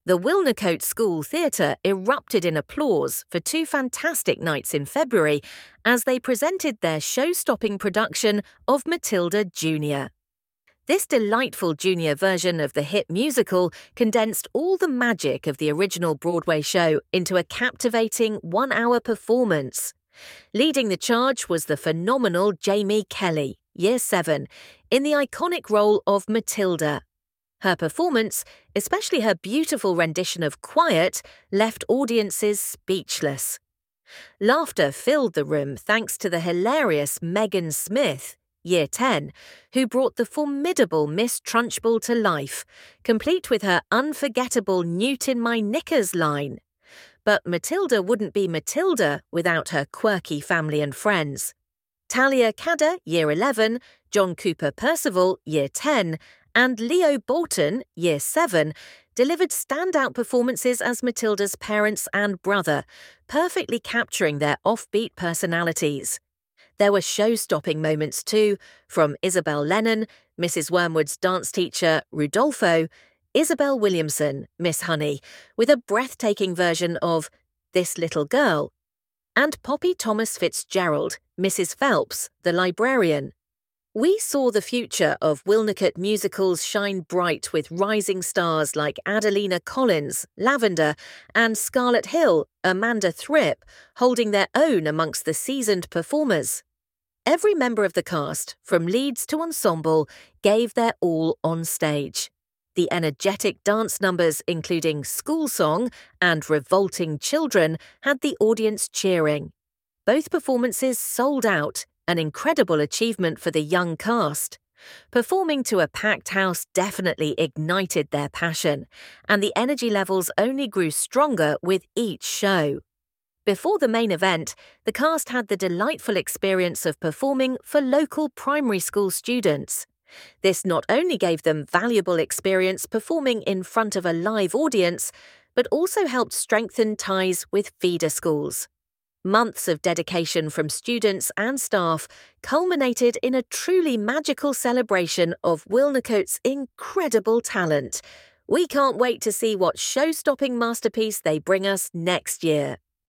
The Wilnecote School Theatre erupted in applause for two fantastic nights in February as they presented their show-stopping production of Matilda Junior. This delightful junior version of the hit musical condensed all the magic of the original Broadway show into a captivating one-hour performance. Leading the charge was the phenomenal Jamie Kelly, Year 7, in the iconic role of Matilda. Her performance, especially her beautiful rendition of Quiet, left audiences speechless. Laughter filled the room thanks to the hilarious Megan Smith, Year 10, who brought the formidable Miss Trunchbull to life, complete with her unforgettable Newt in my knickers line. But Matilda wouldn't be Matilda without her quirky family and friends. Talia Cadder, Year 11, John Cooper Percival, Year 10, and Leo Bolton, Year 7, delivered standout performances as Matilda's parents and brother, perfectly capturing their offbeat personalities. There were show-stopping moments too, from Isabel Lennon, Mrs. Wormwood's dance teacher Rudolpho, Isabel Williamson, Miss Honey, with a breathtaking version of This Little Girl, and Poppy Thomas Fitzgerald, Mrs. Phelps, the librarian. We saw the future of Wilnecote musicals shine bright with rising stars like Adelina Collins, Lavender, and Scarlett Hill, Amanda Thripp, holding their own amongst the seasoned performers. Every member of the cast, from leads to ensemble, gave their all on stage. The energetic dance numbers, including School Song and Revolting Children, had the audience cheering. Both performances sold out, an incredible achievement for the young cast. Performing to a packed house definitely ignited their passion, and the energy levels only grew stronger with each show. Before the main event, the cast had the delightful experience of performing for local primary school students. This not only gave them valuable experience performing in front of a live audience, but also helped strengthen ties with feeder schools. Months of dedication from students and staff culminated in a truly magical celebration of Wilnecote's incredible talent. We can't wait to see what show-stopping masterpiece they bring us next year.